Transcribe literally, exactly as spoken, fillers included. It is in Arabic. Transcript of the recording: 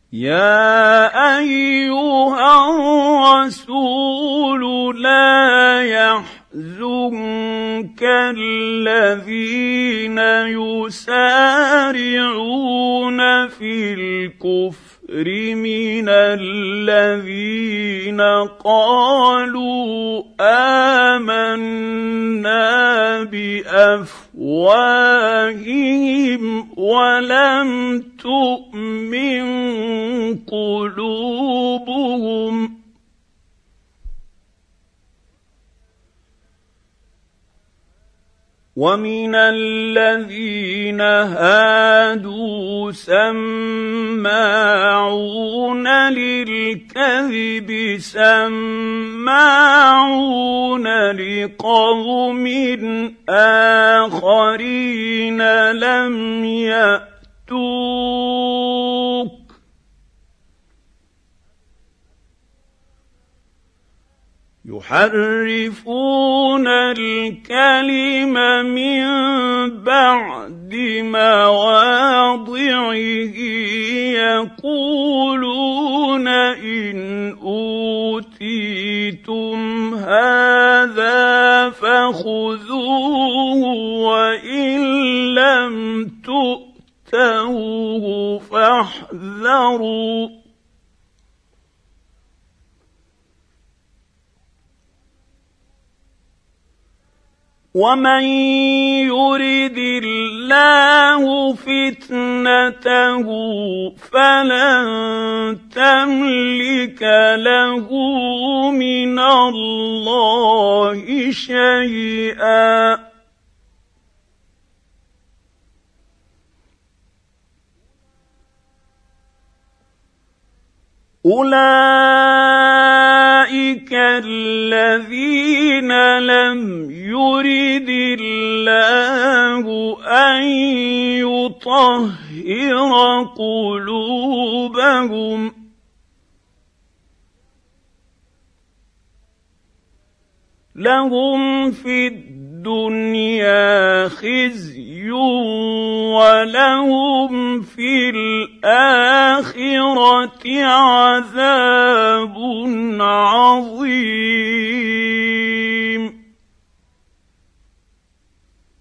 يا أيها الرسول لا يحزنك الذين يسارعون في الكفر من الذين قالوا آمنا بأفواههم ولم تؤمن قلوبهم ومن الذين هادوا سماعون للكذب سماعون لقوم آخرين لم يأتوك يحرفون الكلم من بعد مواضعه يقولون إن أوتيتم هذا فخذوه وإن لم تؤتوه فاحذروا ومن يرد الله فتنته فلن تملك له من الله شيئا أولئك الذين لم يرد الله أن يطهر قلوبهم لهم في الدنيا خزي ولهم في الآخرة عذاب عظيم.